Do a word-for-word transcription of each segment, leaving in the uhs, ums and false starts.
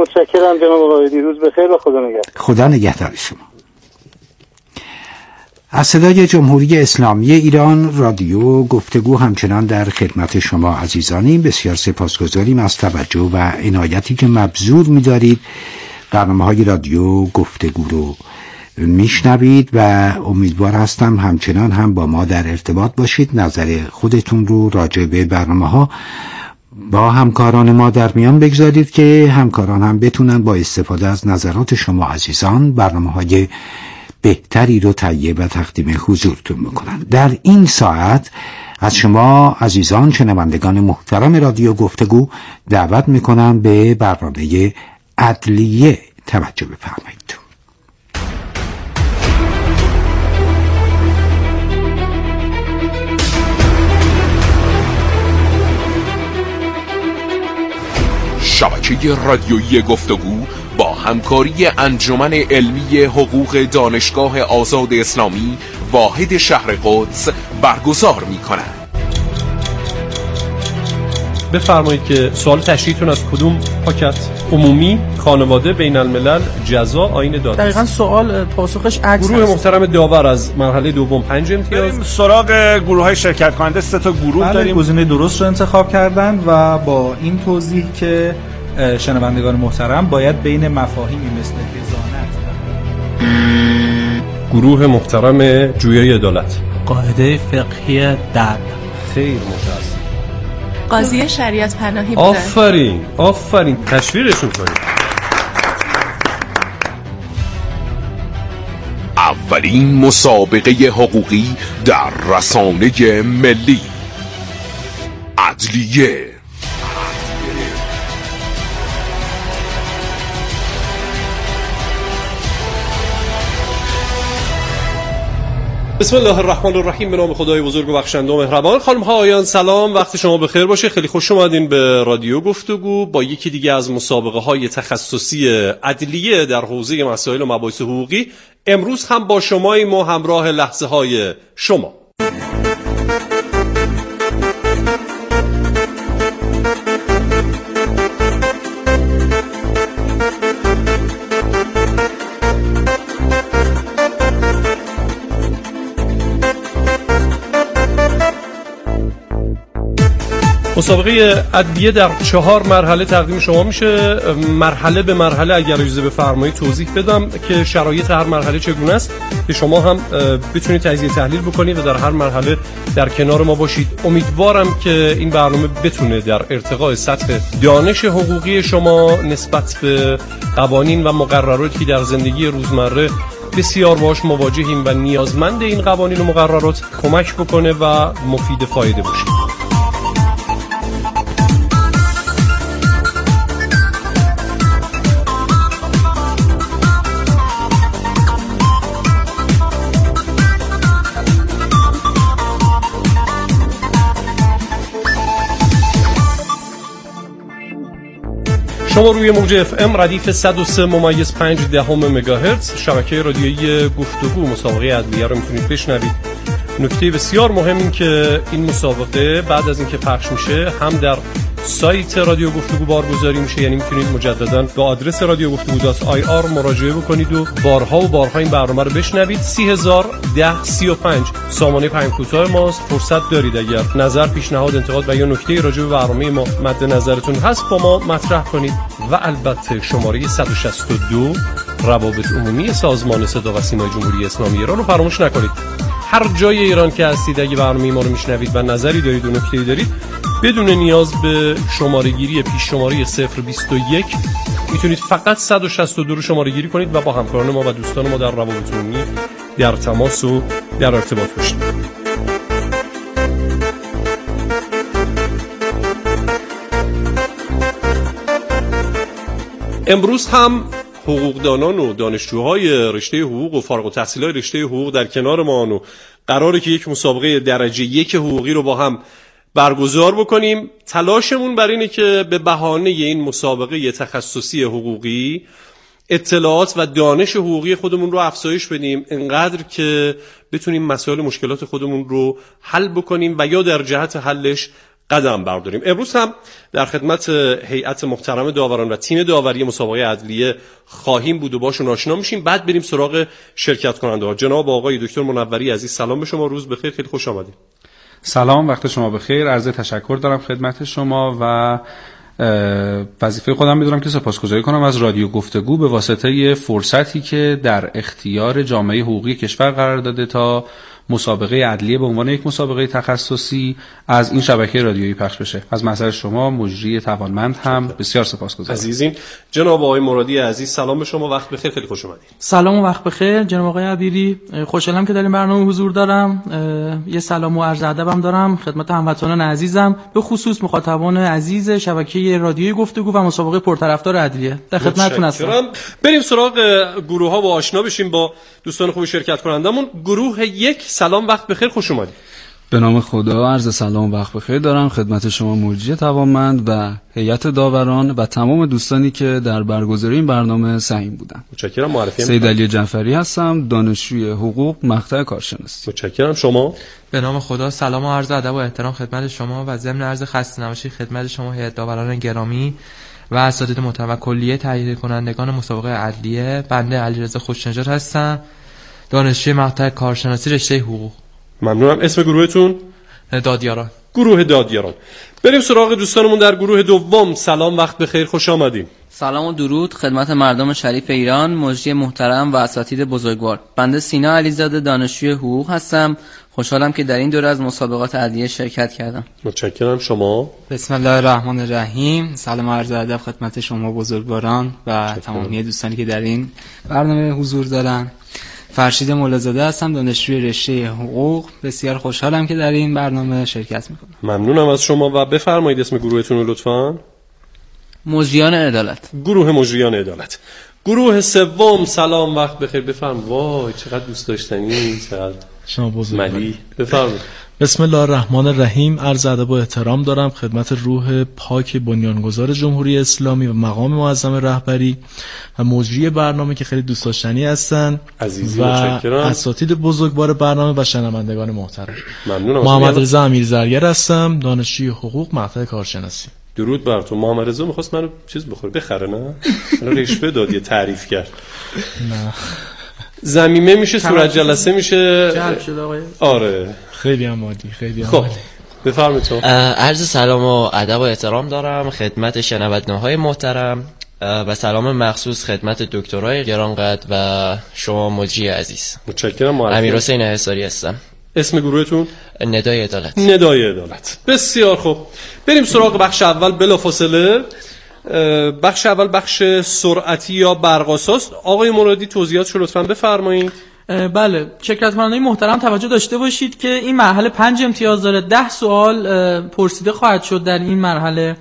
متشکرم جناب آقای دیروز بخیر و خدا نگهدار. خدا نگهدار شما. از صدای جمهوری اسلامی ایران رادیو گفتگو همچنان در خدمت شما عزیزانیم. بسیار سپاسگزاریم از توجه و عنایتی که مبذول می‌دارید برنامه‌های رادیو گفتگو رو میشنوید و امیدوار هستم همچنان هم با ما در ارتباط باشید. نظر خودتون رو راجع به برنامه‌ها با همکاران ما در میان بگذارید که همکاران هم بتونن با استفاده از نظرات شما عزیزان برنامه‌های بهتری رو تهیه و تقدیم حضورتون بکنن. در این ساعت از شما عزیزان شنوندگان محترم رادیو گفتگو دعوت میکنم به برنامه عدلیه توجه بفرمایید. شبکه رادیویی گفتگو با همکاری انجمن علمی حقوق دانشگاه آزاد اسلامی واحد شهر قدس برگزار می‌کند. بفرمایید که سوال تشریحتون از کدوم پاکت؟ عمومی، خانواده، بین الملل، جزا، آیین دادرسی؟ دقیقاً سوال پاسخش عکس. گروه هست. محترم داور از مرحله دوم پنج امتیاز. سراغ گروه‌های شرکت کننده سه تا گروه بله داریم. گزینه درست رو انتخاب کردن و با این توضیح که شنوندگان محترم باید بین مفاهیمی مثل رضانت گروه محترم جویای عدالت، قاعده فقهی در خیر متاسف، قاضی شریعت پناهی بودن. آفرین آفرین تشویقشون کنید. اولین مسابقه حقوقی در رسانه ملی، عدلیه. بسم الله الرحمن الرحیم. به نام خدای بزرگ و بخشنده و مهربان. خانم ها آقایان سلام، وقت شما بخیر باشه. خیلی خوش اومدین به رادیو گفتگو با یکی دیگه از مسابقه های تخصصی عدلیه در حوزه مسائل و مباحث حقوقی. امروز هم با شماییم و همراه لحظه های شما. مسابقه عدلیه در چهار مرحله تقدیم شما میشه. مرحله به مرحله اگر اجازه بفرمایید توضیح بدم که شرایط هر مرحله چگونه است که شما هم بتونید تجزیه تحلیل بکنید و در هر مرحله در کنار ما باشید. امیدوارم که این برنامه بتونه در ارتقاء سطح دانش حقوقی شما نسبت به قوانین و مقرراتی که در زندگی روزمره بسیار باهاش مواجهیم و نیازمند این قوانین و مقررات کمک بکنه و مفید فایده باشه. شما روی موج اف ام ردیف صد و سه ممیز پنج دهم مگاهرتز شبکه رادیویی گفتگو مسابقه عدلیه رو میتونید بشنوید. نکته بسیار مهم این که این مسابقه بعد از اینکه پخش میشه هم در سایت رادیو گفتگو بارگذاری میشه، یعنی میتونید مجددا به آدرس رادیو گفتگو دات آی آر مراجعه بکنید و بارها و بارها این برنامه رو بشنوید. سی هزار ده سی و پنج سامانه پیام کوتاه ماست. فرصت دارید اگر نظر، پیشنهاد، انتقاد و یا نکته راجع به برنامه ما مد نظرتون هست با ما مطرح کنید و البته شماره صد و شصت و دو روابط عمومی سازمان صدا و سیمای جمهوری اسلامی ایران رو فراموش نکنید. هر جای ایران که هستید اگه برنامه ما رو میشنوید و نظری دارید و نکته‌ای دارید بدون نیاز به شماره گیری پیش شماره صفر بیست و یک میتونید فقط صد و شصت و دو رو شماره گیری کنید و با همکاران ما و دوستان ما در روابط عمومی در تماس و در ارتباط باشید. امروز هم حقوقدانان و دانشجوهای رشته حقوق و فارغ التحصیلای رشته حقوق در کنار ما و قراره که یک مسابقه درجه یک حقوقی رو با هم برگزار بکنیم. تلاشمون بر اینه که به بهانه این مسابقه تخصصی حقوقی اطلاعات و دانش حقوقی خودمون رو افزایش بدیم، انقدر که بتونیم مسائل مشکلات خودمون رو حل بکنیم و یا در جهت حلش قدم برداریم. امروز هم در خدمت هیئت محترم داوران و تیم داوری مسابقه عدلیه خواهیم بود و باشون آشنا میشیم، بعد بریم سراغ شرکت کننده ها. جناب آقای دکتر منوری عزیز، سلام به شما، روز بخیر، خیلی خوش آمدید. سلام، وقت شما بخیر. عرض تشکر دارم خدمت شما و وظیفه خودم میدونم که سپاسگزاری کنم از رادیو گفتگو به واسطه فرصتی که در اختیار جامعه حقوقی کشور قرار داده تا مسابقه عدلیه به عنوان یک مسابقه تخصصی از این شبکه رادیویی پخش بشه. از محضر شما مجری توانمند هم بسیار سپاسگزارم. عزیزین، جناب آقای مرادی عزیز، سلام به شما، وقت بخیر، خیلی خوش اومدید. سلام و وقت بخیر جناب آقای عبیری، خوشحالم که در این برنامه حضور دارم. یه سلام و عرض ادبم دارم خدمت هموطنان عزیزم، به خصوص مخاطبان عزیز شبکه رادیویی گفتگو و مسابقه پرطرفدار عدلیه. در خدمتتون هستم. بریم سراغ گروه ها و آشنا بشیم با دوستان خوب شرکت کنندمون. گروه یک، سلام، وقت بخیر، خوش اومدید. به نام خدا، عرض سلام و وقت بخیر دارم خدمت شما مجری توانمند و هیئت داوران و تمام دوستانی که در برگزاری این برنامه سهیم بودن. متشکرم. معرفی سید علی جعفری هستم، دانشجوی حقوق مقطع کارشناسی. متشکرم. شما؟ به نام خدا، سلام و عرض ادب و احترام خدمت شما و ضمن عرض خسته نباشید خدمت شما هیئت داوران گرامی و اساتید محترم و کلیه تهیه کنندگان مسابقه عدلیه. بنده علیرضا خوشنژاد هستم، دانشجوی مقطع کارشناسی رشته حقوق. ممنونم. اسم گروهتون؟ دادیاران. گروه دادیاران. بریم سراغ دوستانمون در گروه دوم. سلام، وقت بخیر، خوش آمدید. سلام و درود خدمت مردم شریف ایران، مجری محترم و اساتید بزرگوار. بنده سینا علیزاده، دانشجوی حقوق هستم. خوشحالم که در این دوره از مسابقات عدلیه شرکت کردم. متشکرم. شما؟ بسم الله الرحمن الرحیم. سلام و عرض ادب خدمت شما بزرگواران و تمامی دوستانی که در این برنامه حضور دارن. فرشید مولازاده هستم، دانشجوی رشته حقوق. بسیار خوشحالم که در این برنامه شرکت میکنم. ممنونم از شما و بفرمایید اسم گروهتون رو لطفاً. مجریان عدالت. گروه مجریان عدالت. گروه سوم، سلام، وقت بخیر، بفرم. وای چقدر دوست داشتنی، چقدر شما بزرگوار. ملی، بفرمایید. بسم الله الرحمن الرحیم. عرض ادب و احترام دارم خدمت روح پاک بنیانگذار جمهوری اسلامی و مقام معظم رهبری و مجری برنامه که خیلی دوست داشتنی هستن عزیزی، و متشکرم. اساتید بزرگوار برنامه و شنوندگان محترم. ممنونم. محمد رضا امیرزرگر هستم، دانشجوی حقوق مقطع کارشناسی. درود بر تو. محمد رضا می‌خواست منو چیز بخوره، بخره، نه؟ الان رشوه داد، یه تعریف کرد. نه. زمیمه میشه، صورت جلسه میشه. جلب شده آقای. آره. خیلی هم عالی، خیلی هم خب. عالی. بفرمایید تو. عرض سلام و ادب و احترام دارم خدمت شنونده‌های محترم و سلام مخصوص خدمت دکترای گرانقدر و شما مجری عزیز. متشکرم. امیرحسین انحصاری هستم. اسم گروهتون؟ ندای عدالت. ندای عدالت. بسیار خوب. بریم سراغ بخش اول بلافاصله. بخش اول بخش سرعتی یا برق‌آساست. آقای مرادی توضیحاتشو لطفاً بفرمایید. بله، شرکت کننده محترم توجه داشته باشید که این مرحله پنج امتیاز داره. ده سوال پرسیده خواهد شد در این مرحله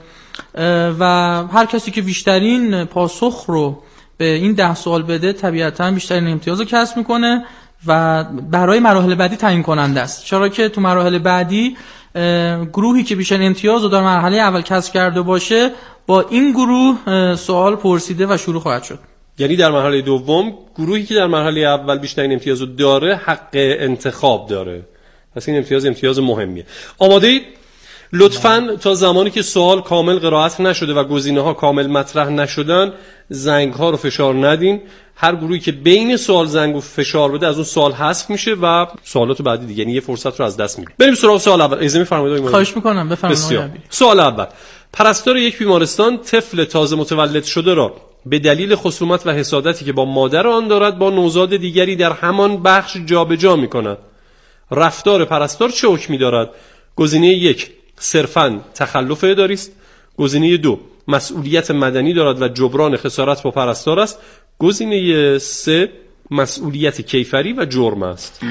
و هر کسی که بیشترین پاسخ رو به این ده سوال بده طبیعتاً بیشترین امتیاز رو کسب میکنه و برای مراحل بعدی تعیین کننده است. چرا که تو مراحل بعدی گروهی که بیشترین امتیاز رو در مرحله اول کسب کرده باشه با این گروه سوال پرسیده و شروع خواهد شد. یعنی در مرحله دوم گروهی که در مرحله اول بیشترین امتیاز رو داره حق انتخاب داره. پس این امتیاز امتیاز مهمیه. آماده اید؟ لطفاً تا زمانی که سوال کامل قرائت نشده و گزینه‌ها کامل مطرح نشدن زنگ‌ها رو فشار ندین. هر گروهی که بین سوال زنگ و فشار بده از اون سوال حذف میشه و سوالات بعدی دیگه، یعنی یه فرصت رو از دست میدیم. بریم سراغ سوال اول. اجازه می‌فرمایید؟ خواهش می‌کنم، بفرمایید. سوال اول. پرستار یک بیمارستان طفل تازه متولد شده را به دلیل خصومت و حسادتی که با مادر آن دارد با نوزاد دیگری در همان بخش جابجا می‌کند. رفتار پرستار چه حکمی دارد؟ گزینه یک صرفاً تخلف اداری است. گزینه دو مسئولیت مدنی دارد و جبران خسارت با پرستار است. گزینه سه مسئولیت کیفری و جرم است.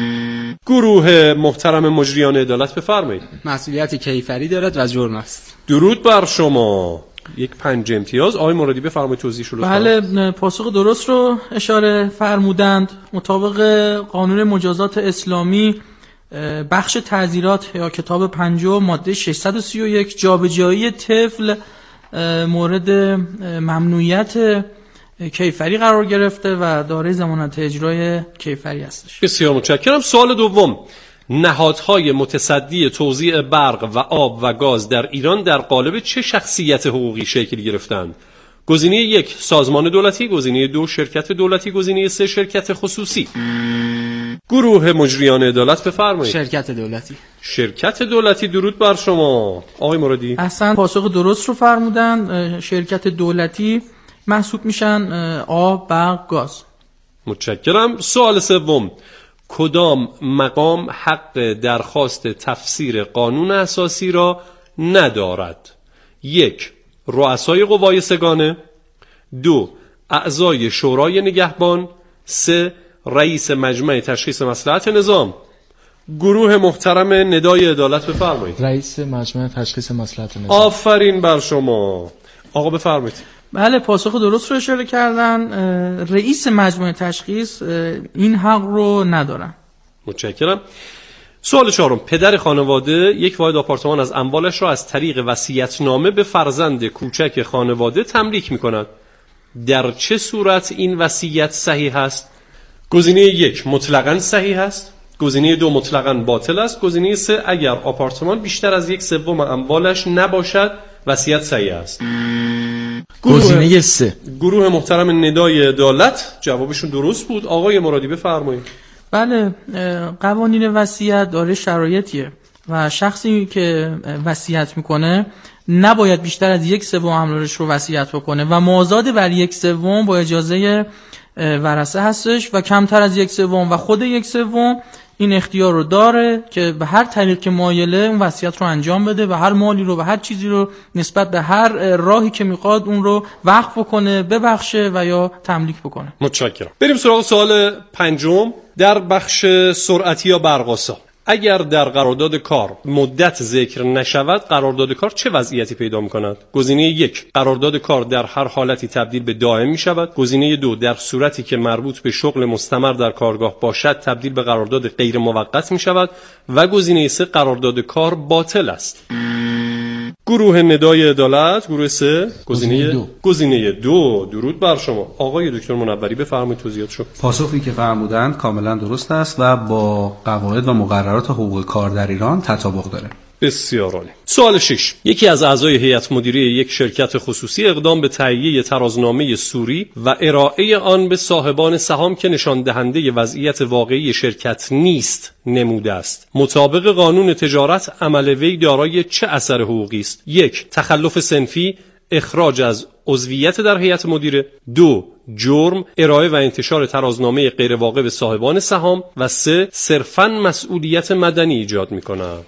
گروه محترم مجریان عدالت بفرمایید. مسئولیت کیفری دارد و جرم است. درود بر شما. یک پنج امتیاز. آقای مرادی بفرمایید توضیحش رو. بله، پاسخ درست رو اشاره فرمودند. مطابق قانون مجازات اسلامی بخش تعزیرات یا کتاب پنجم ماده ششصد و سی و یک جابجایی طفل مورد ممنوعیت کیفری قرار گرفته و دارای ضمانت اجرای کیفری هستش. بسیار متشکرم. سوال دوم. نهادهای متصدی توزیع برق و آب و گاز در ایران در قالب چه شخصیت حقوقی شکل گرفتند؟ گزینه یک سازمان دولتی، گزینه دو شرکت دولتی، گزینه سه شرکت خصوصی. گروه مجریان عدالت بفرمایید. شرکت دولتی. شرکت دولتی. درود بر شما آقای مرادی. اصلا پاسخ درست رو فرمودن. شرکت دولتی محسوب میشن آب، برق، گاز. متشکرم. سوال سوم، کدام مقام حق درخواست تفسیر قانون اساسی را ندارد؟ یک، رؤسای قوای سگانه. دو، اعضای شورای نگهبان. سه، رئیس مجمع تشخیص مصلحت نظام. گروه محترم ندای عدالت بفرمایید. رئیس مجمع تشخیص مصلحت نظام. آفرین بر شما آقا، بفرمایید. بله، پاسخ درست رو اشاره کردن. رئیس مجمع تشخیص این حق رو ندارن. متشکرم. سوال چهارم، پدر خانواده یک واحد آپارتمان از اموالش را از طریق وصیت‌نامه به فرزند کوچک خانواده تملیک می‌کند. در چه صورت این وصیت صحیح است؟ گزینه یک مطلقاً صحیح است، گزینه دو مطلقاً باطل است، گزینه سه اگر آپارتمان بیشتر از یک سوم اموالش نباشد وصیت صحیح است. گزینه سه. گروه محترم ندای عدالت جوابشون درست بود. آقای مرادی بفرمایید. بله، قوانین وصیت داره شرایطیه و شخصی که وصیت میکنه نباید بیشتر از یک سوم اموالش رو وصیت بکنه و مازاد بر یک سوم با اجازه ورثه هستش و کمتر از یک سوم و خود یک سوم این اختیار رو داره که به هر طریق که مایله اون وصیت رو انجام بده و هر مالی رو و هر چیزی رو نسبت به هر راهی که میخواد اون رو وقف بکنه، ببخشه و یا تملیک بکنه. متشکرم. بریم سراغ سوال پنجم. در بخش سرعتی یا برق‌آسا، اگر در قرارداد کار مدت ذکر نشود قرارداد کار چه وضعیتی پیدا می‌کند؟ گزینه یک قرارداد کار در هر حالتی تبدیل به دائم می‌شود. گزینه دو در صورتی که مربوط به شغل مستمر در کارگاه باشد تبدیل به قرارداد غیر موقت می‌شود و گزینه سه قرارداد کار باطل است. گروه ندای عدالت، گروه سه، گزینه دو. گزینه دو. درود بر شما آقای دکتر منوری، بفرمایید توضیحاتشو. پاسخی که فرمودند کاملا درست است و با قواعد و مقررات حقوق کار در ایران تطابق داره. بسیار عالی. سوال شش، یکی از اعضای هیئت مدیره یک شرکت خصوصی اقدام به تهیه ترازنامه سوری و ارائه آن به صاحبان سهام که نشان دهنده وضعیت واقعی شرکت نیست نموده است. مطابق قانون تجارت عمل وی دارای چه اثر حقوقی است؟ یک، تخلف صنفی، اخراج از عضویت در هیئت مدیره. دو، جرم، ارائه و انتشار ترازنامه غیر واقع به صاحبان سهام. و سه، صرفاً مسئولیت مدنی ایجاد می‌کند.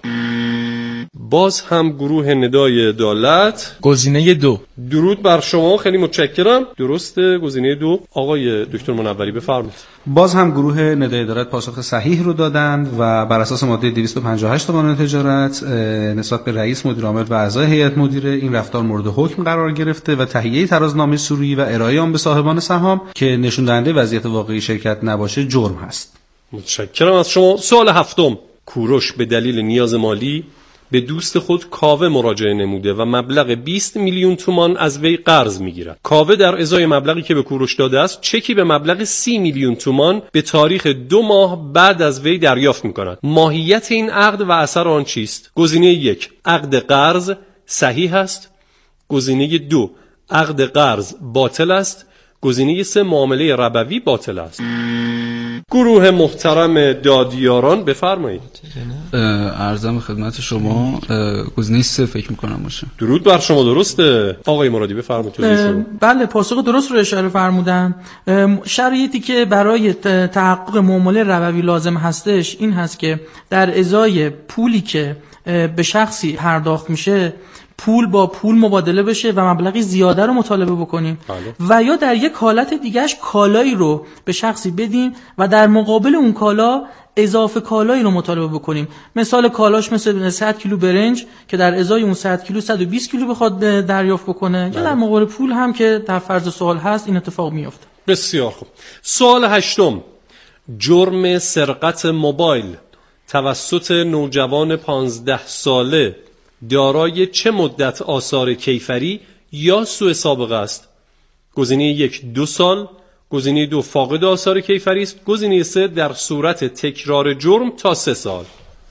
باز هم گروه ندای عدالت، گزینه دو. درود بر شما، خیلی متشکرم. درسته، گزینه دو. آقای دکتر منوری بفرمایید. باز هم گروه ندای عدالت پاسخ صحیح رو دادند و بر اساس ماده دویست و پنجاه و هشت قانون تجارت نسبت به رئیس مدیر عامل و اعضای هیئت مدیره این رفتار مورد حکم قرار گرفته و تهیه ترازنامه سوری و ارائه آن به صاحبان سهام که نشون دهنده وضعیت واقعی شرکت نباشه جرم هست. متشکرم از شما. سوال هفتم، کوروش به دلیل نیاز مالی به دوست خود کاوه مراجعه نموده و مبلغ بیست میلیون تومان از وی قرض میگیرد. کاوه در ازای مبلغی که به کوروش داده است چکی به مبلغ سی میلیون تومان به تاریخ دو ماه بعد از وی دریافت میکند. ماهیت این عقد و اثر آن چیست؟ گزینه یک عقد قرض صحیح است. گزینه دو عقد قرض باطل است. گزینه سه معامله ربوی باطل است. گروه محترم دادیاران بفرمایید. عرضم خدمت شما گزینه سه فکر میکنم باشه. درود بر شما، درسته آقای مرادی بفرمایید توضیح. بله، پاسخ درست رو اشاره فرمودن. شرایطی که برای تحقق معامله ربوی لازم هستش این هست که در ازای پولی که به شخصی پرداخت میشه پول با پول مبادله بشه و مبلغی زیاده رو مطالبه بکنیم بله. و یا در یک حالت دیگهش کالایی رو به شخصی بدیم و در مقابل اون کالا اضافه کالایی رو مطالبه بکنیم. مثال کالاش مثل صد کیلو برنج که در ازای اون صد کیلو صد و بیست کیلو بخواد دریافت بکنه بله. یا در مقابل پول هم که در فرض سوال هست این اتفاق میفته. بسیار خوب. سوال هشتم، جرم سرقت موبایل توسط نوجوان پانزده ساله دارای چه مدت آثار کیفری یا سوء سابقه است؟ گزینه یک دو سال، گزینه دو فاقد آثار کیفری است، گزینه سه در صورت تکرار جرم تا سه سال.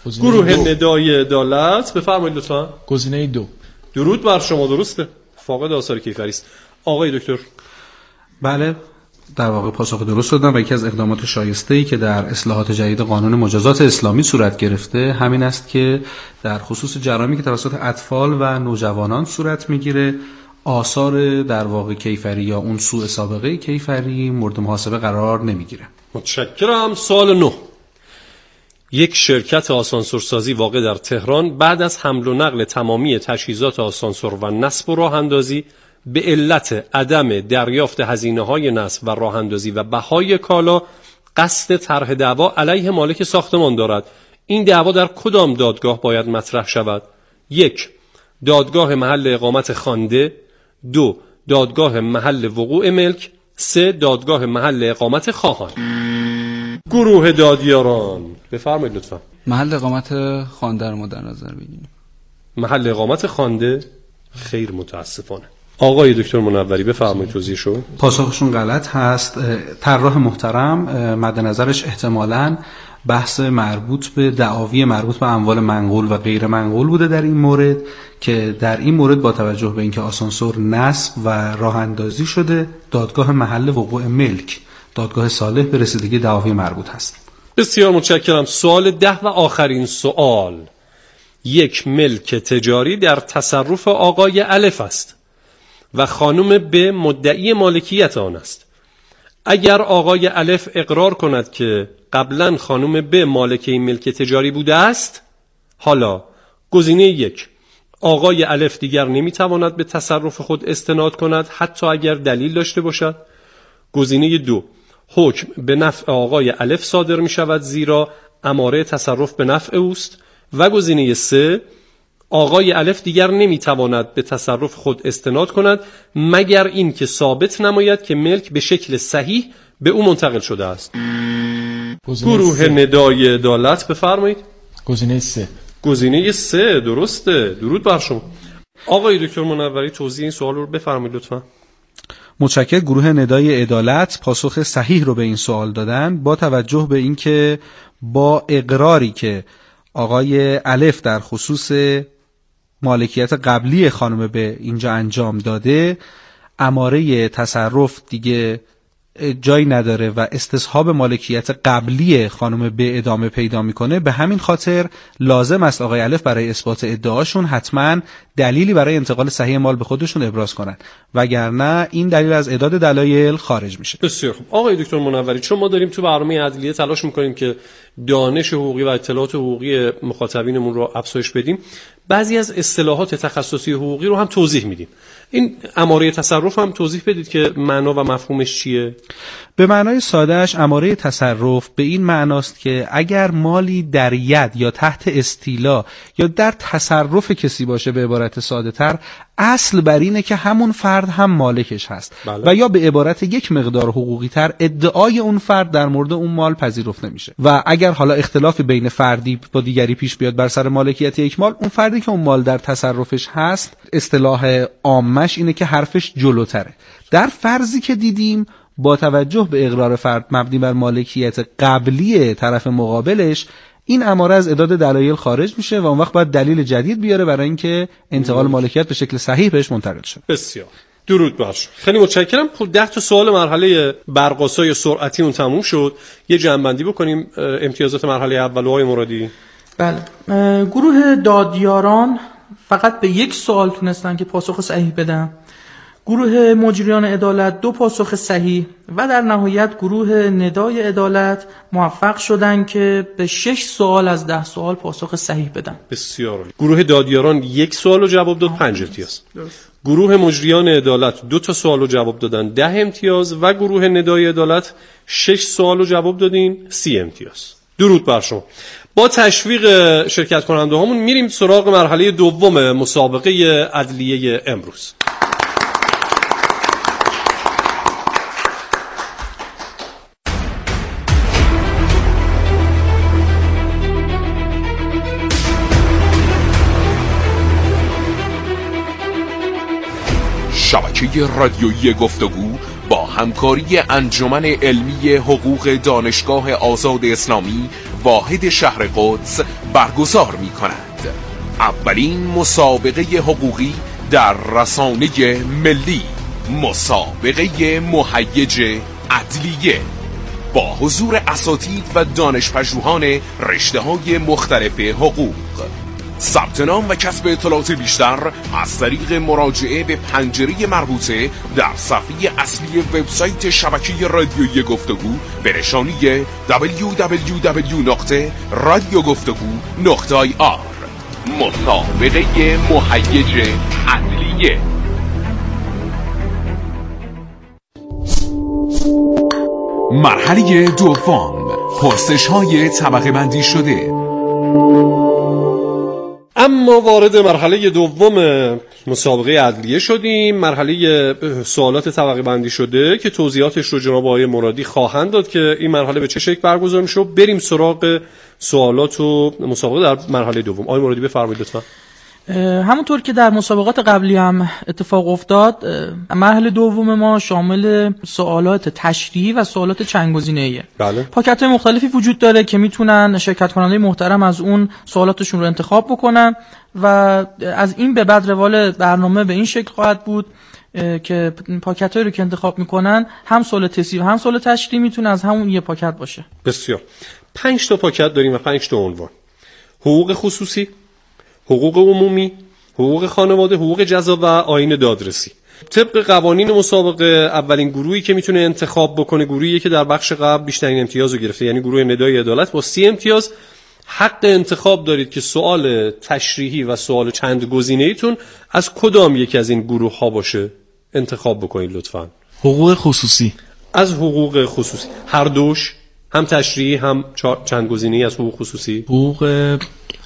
گروه ندای عدالت بفرمایید لطفا. گزینه دو. درود بر شما، درسته. فاقد آثار کیفری است. آقای دکتر. بله، در واقع پاسخ درست دادم و یکی از اقدامات شایسته‌ای که در اصلاحات جدید قانون مجازات اسلامی صورت گرفته همین است که در خصوص جرامی که توسط اطفال و نوجوانان صورت میگیره آثار در واقع کیفری یا اون سوء سابقه کیفری مورد محاسبه قرار نمیگیره. متشکرم. سوال نه. یک شرکت آسانسورسازی واقع در تهران بعد از حمل و نقل تمامی تجهیزات آسانسور و نصب و راه اندازی به علت عدم دریافت هزینه‌های نصب و راه اندازی و بهای کالا قصد طرح دعوا علیه مالک ساختمان دارد. این دعوا در کدام دادگاه باید مطرح شود؟ یک، دادگاه محل اقامت خوانده. دو، دادگاه محل وقوع ملک. سه، دادگاه محل اقامت خواهان. گروه دادیاران بفرمایید لطفا. محل اقامت خوانده رو ما در نظر بگیریم. محل اقامت خوانده؟ خیر متاسفانه. آقای دکتر منوری بفرمایید توضیحشو. پاسخشون غلط هست. طراح محترم مد نظرش احتمالاً بحث مربوط به دعاوی مربوط به اموال منقول و غیر منقول بوده در این مورد که در این مورد با توجه به اینکه آسانسور نصب و راه اندازی شده دادگاه محل وقوع ملک دادگاه صالح به رسیدگی دعاوی مربوط هست. بسیار متشکرم. سوال ده و آخرین سوال. یک ملک تجاری در تصرف آقای الف است و خانم ب مدعی مالکیت آن است. اگر آقای الف اقرار کند که قبلا خانم ب مالک این ملک تجاری بوده است، حالا گزینه یک، آقای الف دیگر نمیتواند به تصرف خود استناد کند حتی اگر دلیل داشته باشد. گزینه دو، حکم به نفع آقای الف صادر می شود زیرا اماره تصرف به نفع اوست. و گزینه سه، آقای الف دیگر نمیتواند به تصرف خود استناد کند مگر این که ثابت نماید که ملک به شکل صحیح به او منتقل شده است. گروه ندای عدالت بفرمایید. گزینه سه. گزینه سه درسته. درود بر شما. آقای دکتر منوری توضیح این سوال رو بفرمایید لطفا. متشکرم. گروه ندای عدالت پاسخ صحیح رو به این سوال دادن با توجه به اینکه با اقراری که آقای الف در خصوص مالکیت قبلی خانم به اینجا انجام داده، اماره تصرف دیگه جایی نداره و استصحاب مالکیت قبلی خانم به ادامه پیدا میکنه. به همین خاطر لازم است آقای الف برای اثبات ادعاشون حتما دلیلی برای انتقال صحیح مال به خودشون ابراز کنن، وگرنه این دلیل از اعداد دلایل خارج میشه. بسیار خوب. آقای دکتر منوری، چون ما داریم تو برنامه عدلیه تلاش میکنیم که دانش حقوقی و اطلاعات حقوقی مخاطبینمون رو افزایش بدیم، بعضی از اصطلاحات تخصصی حقوقی رو هم توضیح میدیم. این اماره تصرف هم توضیح بدید که معنا و مفهومش چیه؟ به معنای سادهش اماره تصرف به این معناست که اگر مالی در ید یا تحت استیلا یا در تصرف کسی باشه، به عبارت ساده تر اصل بر اینه که همون فرد هم مالکش هست. بله. و یا به عبارت یک مقدار حقوقی تر ادعای اون فرد در مورد اون مال پذیرفته نمیشه. و اگر حالا اختلافی بین فردی با دیگری پیش بیاد بر سر مالکیت یک مال، اون فردی که اون مال در تصرفش هست اصطلاح عامش اینه که حرفش جلوتره. در فرضی که دیدیم با توجه به اقرار فرد مبنی بر مالکیت قبلی طرف مقابلش، این اماره از اعداد دلایل خارج میشه و اون وقت باید دلیل جدید بیاره برای اینکه انتقال مالکیت به شکل صحیح بهش منتقل شه. بسیار درود بر شما. خیلی متشکرم. خب ده تا سوال مرحله برق‌آسای سرعتی اون تموم شد. یه جمع‌بندی بکنیم امتیازات مرحله اول و های مرادی. بله. گروه دادیاران فقط به یک سوال تونستن که پاسخ صحیح بدن. گروه مجریان عدالت دو پاسخ صحیح و در نهایت گروه ندای عدالت موفق شدن که به شش سوال از ده سوال پاسخ صحیح بدن. بسیار عالی. گروه دادیاران یک سوال رو جواب داد، پنج امتیاز. درست. گروه مجریان عدالت دو تا سوال رو جواب دادن، ده امتیاز و گروه ندای عدالت شش سوال رو جواب دادین، سی امتیاز. درود بر شما. با تشویق شرکت کننده هامون میریم سراغ مرحله دوم مسابقه عدلیه امروز. شبکه رادیویی گفتگو با همکاری انجمن علمی حقوق دانشگاه آزاد اسلامی واحد شهر قدس برگزار می کند. اولین مسابقه حقوقی در رسانه ملی، مسابقه مهیج عدلیه، با حضور اساتید و دانش‌پژوهان رشته‌های مختلف حقوق. ثبت نام و کسب اطلاعات بیشتر از طریق مراجعه به پنجره مربوطه در صفحه اصلی وبسایت شبکه رادیویی گفتگو به نشانی دبلیو دبلیو دبلیو نقطه رادیو گفتگو نقطه آی آر. مسابقه مهیج عدلیه. مرحله دوم، پرسش‌های طبقه بندی شده. اما وارد مرحله دوم مسابقه عدلیه شدیم، مرحله سوالات طبقه بندی شده که توضیحاتش رو جناب آقای مرادی خواهند داد که این مرحله به چه شکل برگزار میشه. بریم سراغ سوالات و مسابقه در مرحله دوم. آقای مرادی بفرمایید لطفا. همونطور که در مسابقات قبلی هم اتفاق افتاد، مرحله دوم ما شامل سوالات تشریحی و سوالات چند گزینه‌ایه. بله. پاکت‌های مختلفی وجود داره که میتونن شرکت کننده محترم از اون سوالاتشون رو انتخاب بکنن و از این به بعد روال برنامه به این شکل خواهد بود که پاکت‌هایی رو که انتخاب میکنن هم سوال تسی و هم سوال تشریحی میتونه از همون یه پاکت باشه. بسیار. پنج تا پاکت داریم و پنج تا عنوان: حقوق خصوصی، حقوق عمومی، حقوق خانواده، حقوق جزا و آیین دادرسی. طبق قوانین مسابقه اولین گروهی که میتونه انتخاب بکنه گروهیه که در بخش قبل بیشترین امتیاز رو گرفته، یعنی گروه ندای عدالت با سی امتیاز. حق انتخاب دارید که سوال تشریحی و سوال چند گزینه‌ایتون از کدام یکی از این گروه ها باشه انتخاب بکنید لطفاً. حقوق خصوصی. از حقوق خصوصی هر دوش، هم تشریحی هم چند گزینه‌ای از حقوق خصوصی. حقوق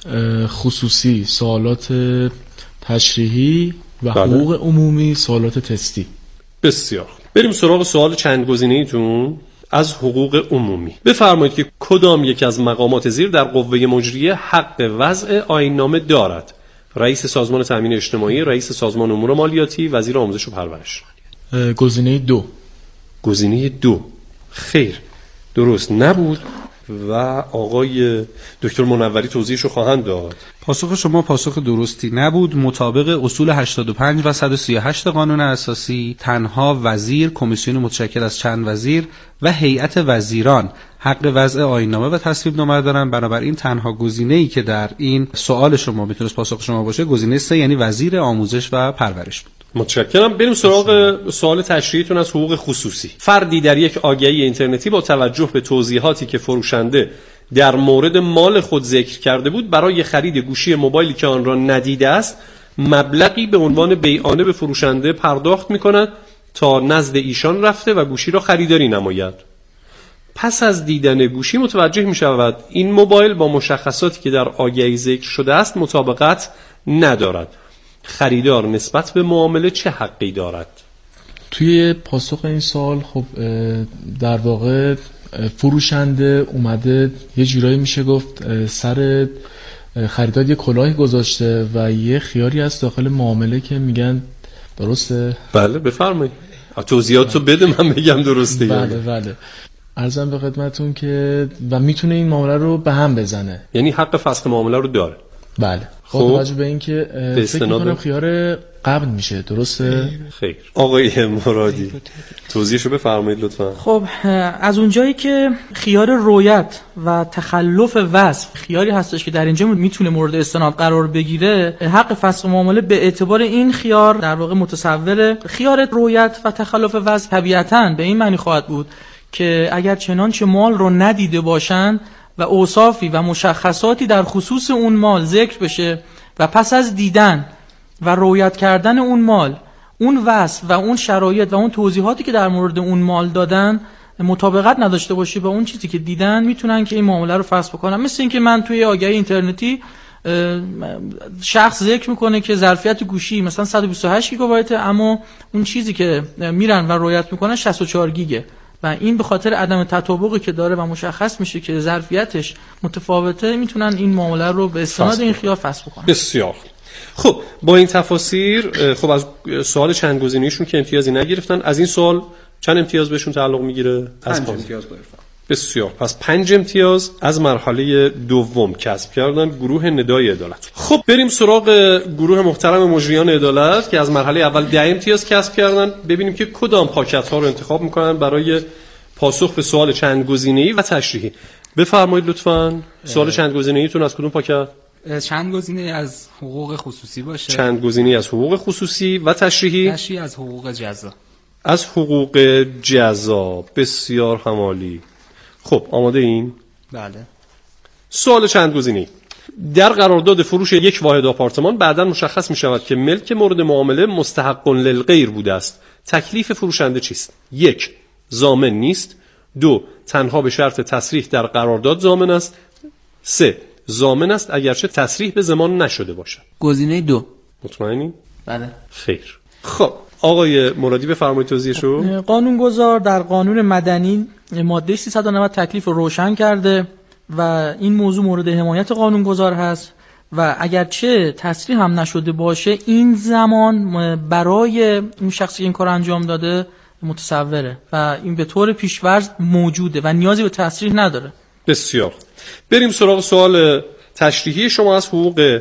خصوصی سوالات تشریحی و بله. حقوق عمومی سوالات تستی. بسیار. بریم سراغ سوال چند گزینه‌ایتون از حقوق عمومی. بفرمایید که کدام یک از مقامات زیر در قوه مجریه حق وضع آیین‌نامه دارد؟ رئیس سازمان تامین اجتماعی، رئیس سازمان امور مالیاتی، وزیر آموزش و پرورش. گزینه دو. گزینه دو. خیر، درست نبود و آقای دکتر منوری توضیحشو خواهند داد. پاسخ شما پاسخ درستی نبود. مطابق اصول هشتاد و پنج و صد و سی و هشت قانون اساسی، تنها وزیر، کمیسیون متشکل از چند وزیر و هیئت وزیران حق وضع آیین‌نامه و تصویب نامه دارن. بنابراین تنها گزینه‌ای که در این سوال شما میتونست پاسخ شما باشه گزینه سه، یعنی وزیر آموزش و پرورش بود. متشکرم. بریم سراغ سوال تشریحیتون از حقوق خصوصی. فردی در یک آگهی اینترنتی با توجه به توضیحاتی که فروشنده در مورد مال خود ذکر کرده بود برای خرید گوشی موبایلی که آن را ندیده است مبلغی به عنوان بیعانه به فروشنده پرداخت می‌کند تا نزد ایشان رفته و گوشی را خریداری نماید. پس از دیدن گوشی متوجه می‌شود این موبایل با مشخصاتی که در آگهی ذکر شده است مطابقت ندارد. خریدار نسبت به معامله چه حقی دارد؟ توی پاسخ این سوال خب در واقع فروشنده اومده یه جورایی میشه گفت سر خریدار یه کلاهی گذاشته و یه خیاری از داخل معامله که میگن درسته؟ بله بفرمایید. توضیحاتو بده من بگم درسته. بله بله. عرضم به خدمتون که و میتونه این معامله رو به هم بزنه. یعنی حق فسخ معامله رو داره. بله. خب توجه به این که فکر میکنم خیار قبل میشه، درسته؟ خیر. آقای مرادی توضیحشو بفرمایید لطفا. خب از اونجایی که خیار رویت و تخلف وصف خیاری هستش که در اینجا میتونه مورد استناد قرار بگیره، حق فسخ معامله به اعتبار این خیار در واقع متصوره. خیار رویت و تخلف وصف طبیعتاً به این معنی خواهد بود که اگر چنانچه مال رو ندیده باشند و اوصافی و مشخصاتی در خصوص اون مال ذکر بشه و پس از دیدن و رویت کردن اون مال اون وصف و اون شرایط و اون توضیحاتی که در مورد اون مال دادن مطابقت نداشته باشه با اون چیزی که دیدن، میتونن که این معامله رو فسخ بکنن. مثل اینکه من توی آگهی اینترنتی شخص ذکر میکنه که ظرفیت گوشی مثلا صد و بیست و هشت گیگابایت اما اون چیزی که میرن و رویت میکنن شصت و چهار گیگه و این به خاطر عدم تطابقی که داره و مشخص میشه که ظرفیتش متفاوته، میتونن این معامله رو به استناد این خیار فسخ بکنن. بسیار خب. با این تفاسیر خب از سوال چند گزینه‌ایشون که امتیازی نگرفتن، از این سوال چند امتیاز بهشون تعلق میگیره؟ پنج امتیاز گرفتن. بسیار. پس پنج امتیاز از مرحله دوم کسب کردن گروه ندای عدالت. خب بریم سراغ گروه محترم مجریان عدالت که از مرحله اول ده امتیاز کسب کردن. ببینیم که کدام پاکت ها رو انتخاب میکنن برای پاسخ به سوال چند گزینه‌ای و تشریحی. بفرمایید لطفاً. سوال چند گزینه‌ایتون از کدوم پاکت؟ چند گزینه از حقوق خصوصی باشه. چند گزینه از حقوق خصوصی و تشریحی؟ تشریحی از حقوق جزا. از حقوق جزا. بسیار همالی. خب آماده این؟ بله. سوال چند گزینه‌ای. در قرارداد فروش یک واحد آپارتمان بعداً مشخص می شود که ملک مورد معامله مستحق للغیر بوده است. تکلیف فروشنده چیست؟ یک، ضامن نیست. دو، تنها به شرط تصریح در قرارداد ضامن است. سه، ضامن است اگرچه تصریح به زمان نشده باشد. گزینه دو. مطمئنی؟ بله. خیر. خب آقای مرادی بفرمایید توضیحشو. قانونگذار در قانون مدنی ماده سیصد و نود تکلیف رو روشن کرده و این موضوع مورد حمایت قانونگذار هست و اگرچه تصریح هم نشده باشه این زمان برای اون شخصی که این کار انجام داده متصوره و این به طور پیش‌فرض موجوده و نیازی به تصریح نداره. بسیار. بریم سراغ سوال تشریحی شما از حقوق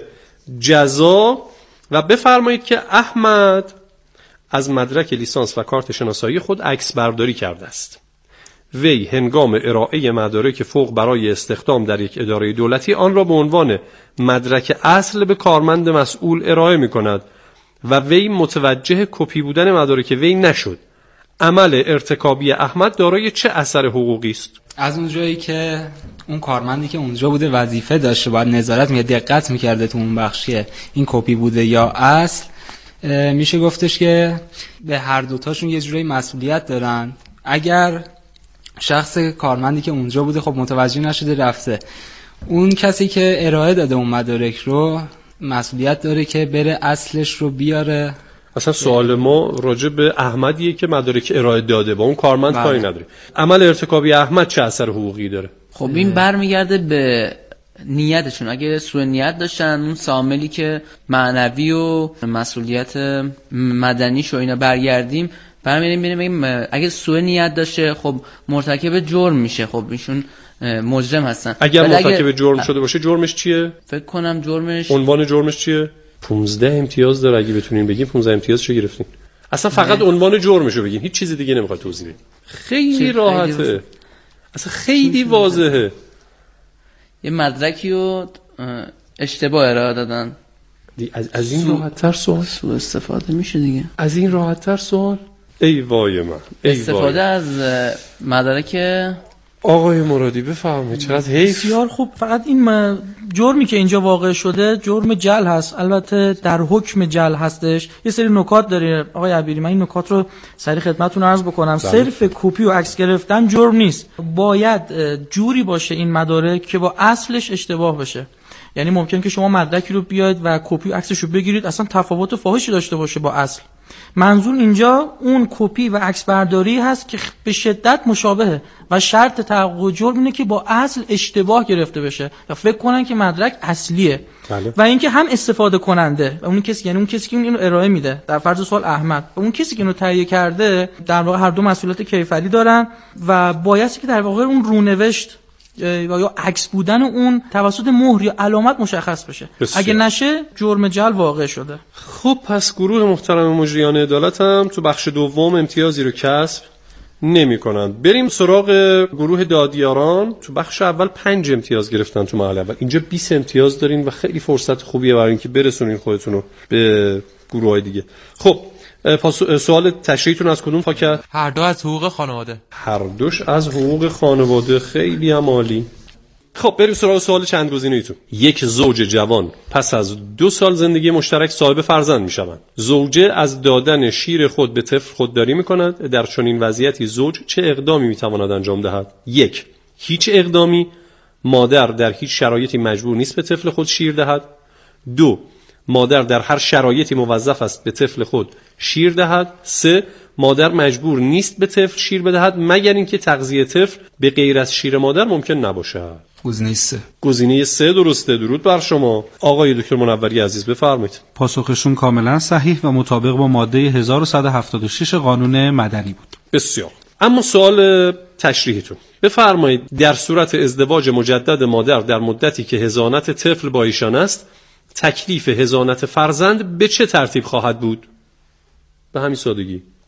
جزا و بفرمایید که احمد از مدرک لیسانس و کارت شناسایی خود عکس برداری کرده است. وی هنگام ارائه مدارک فوق برای استخدام در یک اداره دولتی آن را به عنوان مدرک اصل به کارمند مسئول ارائه می کند و وی متوجه کپی بودن مدارک وی نشد. عمل ارتکابی احمد دارای چه اثر حقوقی است؟ از اونجایی که اون کارمندی که اونجا بوده وظیفه داشته باید نظارت می دقت می‌کرده تو اون بخشیه این کپی بوده یا اصل، میشه گفتش که به هر دوتاشون یه جوری مسئولیت دارن. اگر شخص کارمندی که اونجا بوده خب متوجه نشده رفته، اون کسی که ارائه داده اون مدارک رو مسئولیت داره که بره اصلش رو بیاره. اصلا سوال ما راجع به احمدیه که مدارک ارائه داده با اون کارمند کاری نداره. عمل ارتکابی احمد چه اثر حقوقی داره؟ خب این برمیگرده به نیتشون. اگه سوء نیت داشتن اون عاملی که معنوی و مسئولیت مدنیشو اینا برگردیم برمی‌گردیم ببینیم اگه سوء نیت داشته خب مرتکب جرم میشه. خب ایشون مجرم هستن. اگر مرتکب جرم شده باشه جرمش چیه؟ فکر کنم جرمش عنوان جرمش چیه؟ پانزده امتیاز داره. اگه بتونین بگین پانزده امتیاز چه گرفتین؟ اصلا فقط نه. عنوان جرمشو بگین، هیچ چیز دیگه نمیخواد توضیح بدین. خیلی راحته. خیلی اصلا خیلی واضحه. یه مدرکی رو اشتباه ارائه دادن. از, از این راحت‌تر سوال سوء استفاده میشه دیگه. از این راحت‌تر سوال. ای وای من. ای استفاده وای. از مدرک آقای مرادی بفرمایید. چقدر حیف. بسیار خوب. فقط این جرمی که اینجا واقع شده جرم جعل هست. البته در حکم جعل هستش. یه سری نکات داره آقای عبیری، من این نکات رو سریع خدمتتون عرض بکنم. صرف کپی و عکس گرفتن جرم نیست. باید جوری باشه این مدارک که با اصلش اشتباه بشه. یعنی ممکن که شما مدرکی رو بیاید و کپی و عکسش رو بگیرید اصلا تفاوت فاحشی داشته باشه با اصل. منظور اینجا اون کپی و عکس برداری هست که به شدت مشابهه و شرط تحقق جرم اینه که با اصل اشتباه گرفته بشه و فکر کنن که مدرک اصلیه. بله. و اینکه هم استفاده کننده و اون کسی، یعنی اون کسی که اینو ارائه میده در فرض سوال احمد، و اون کسی که اینو تهیه کرده در واقع هر دو مسئولیت کیفری دارن و باید که در واقع اون رونوشت یا عکس بودن اون توسط مهر یا علامت مشخص بشه. بسیار. اگه نشه جرم جعل واقع شده. خب پس گروه محترم مجریان عدالت هم تو بخش دوم امتیازی رو کسب نمی کنند. بریم سراغ گروه دادیاران. تو بخش اول پنج امتیاز گرفتن تو مرحله اول. اینجا بیست امتیاز دارین و خیلی فرصت خوبیه برای اینکه برسونین خودتون رو به گروه‌های دیگه. خب پس سوال تشریحتون از کدوم پاکت؟ هر دو از حقوق خانواده. هر دوش از حقوق خانواده. خیلی هم عالی. خب بریم سراغ سوال چند گزینه‌ایتون. یک زوج جوان پس از دو سال زندگی مشترک صاحب فرزند میشوند. زوجه از دادن شیر خود به طفل خودداری میکند. در چنین وضعیتی زوج چه اقدامی میتواند انجام دهد؟ یک، هیچ اقدامی. مادر در هیچ شرایطی مجبور نیست به طفل خود شیر دهد. دو، مادر در هر شرایطی موظف است به طفل خود شیر دهد. سه، مادر مجبور نیست به طفل شیر بدهد مگر اینکه تغذیه طفل به غیر از شیر مادر ممکن نباشد. گزینه سه. گزینه سه درسته. درود بر شما. آقای دکتر منوری عزیز بفرمایید. پاسخشون کاملا صحیح و مطابق با ماده هزار و صد و هفتاد و شش قانون مدنی بود. بسیار. اما سوال تشریحتون. بفرمایید در صورت ازدواج مجدد مادر در مدتی که حضانت طفل با ایشان است، تکلیف حضانت فرزند به چه ترتیب خواهد بود؟ به همین سادگی.